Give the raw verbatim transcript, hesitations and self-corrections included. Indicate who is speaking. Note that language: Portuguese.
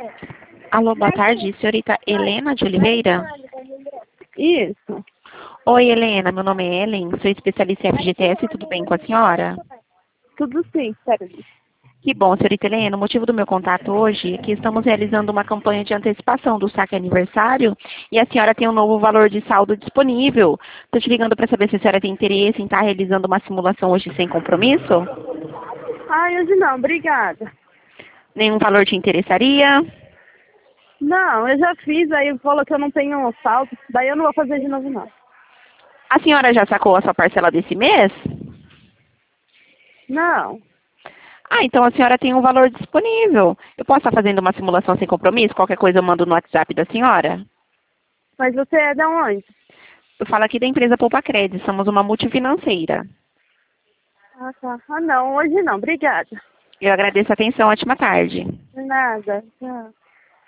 Speaker 1: Alô, boa tarde, senhorita Helena de Oliveira?
Speaker 2: Isso.
Speaker 1: Oi, Helena, meu nome é Ellen, sou especialista em F G T S, tudo bem com a senhora?
Speaker 2: Tudo sim, Sérgio.
Speaker 1: Que bom, senhorita Helena, o motivo do meu contato hoje é que estamos realizando uma campanha de antecipação do saque aniversário e a senhora tem um novo valor de saldo disponível. Estou te ligando para saber se a senhora tem interesse em estar realizando uma simulação hoje sem compromisso?
Speaker 2: Ai, hoje não, obrigada.
Speaker 1: Nenhum valor te interessaria?
Speaker 2: Não, eu já fiz, aí falou que eu não tenho saldo, daí eu não vou fazer de novo não.
Speaker 1: A senhora já sacou a sua parcela desse mês?
Speaker 2: Não,
Speaker 1: Ah, então a senhora tem um valor disponível. Eu posso estar fazendo uma simulação sem compromisso? Qualquer coisa eu mando no WhatsApp da senhora?
Speaker 2: mas você é de onde?
Speaker 1: Eu falo aqui da empresa Poupa Crédito, somos uma multifinanceira.
Speaker 2: Ah, tá. Ah, não, hoje não, obrigada.
Speaker 1: Eu agradeço a atenção, ótima tarde.
Speaker 2: De nada, tchau.